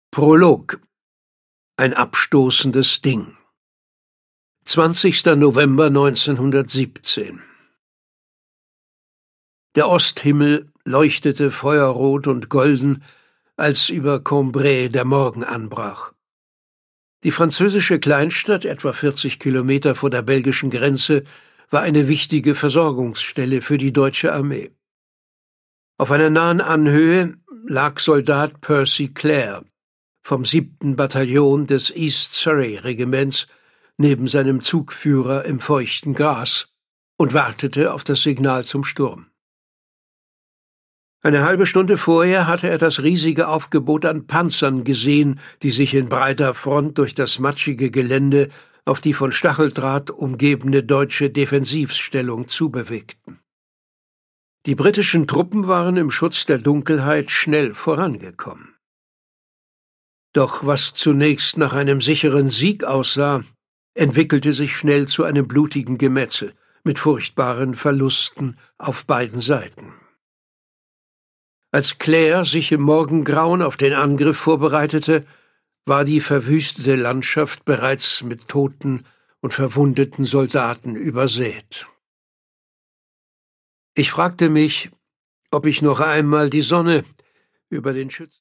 Prolog. Ein abstoßendes Ding. 20. November 1917. Der Osthimmel leuchtete feuerrot und golden, als über Cambrai der Morgen anbrach. Die französische Kleinstadt, etwa 40 Kilometer vor der belgischen Grenze, war eine wichtige Versorgungsstelle für die deutsche Armee. Auf einer nahen Anhöhe lag Soldat Percy Clare vom 7. Bataillon des East Surrey Regiments neben seinem Zugführer im feuchten Gras und wartete auf das Signal zum Sturm. Eine halbe Stunde vorher hatte er das riesige Aufgebot an Panzern gesehen, die sich in breiter Front durch das matschige Gelände auf die von Stacheldraht umgebene deutsche Defensivstellung zubewegten. Die britischen Truppen waren im Schutz der Dunkelheit schnell vorangekommen. Doch was zunächst nach einem sicheren Sieg aussah, entwickelte sich schnell zu einem blutigen Gemetzel mit furchtbaren Verlusten auf beiden Seiten. Als Clare sich im Morgengrauen auf den Angriff vorbereitete, war die verwüstete Landschaft bereits mit toten und verwundeten Soldaten übersät. Ich fragte mich, ob ich noch einmal die Sonne über den Schützen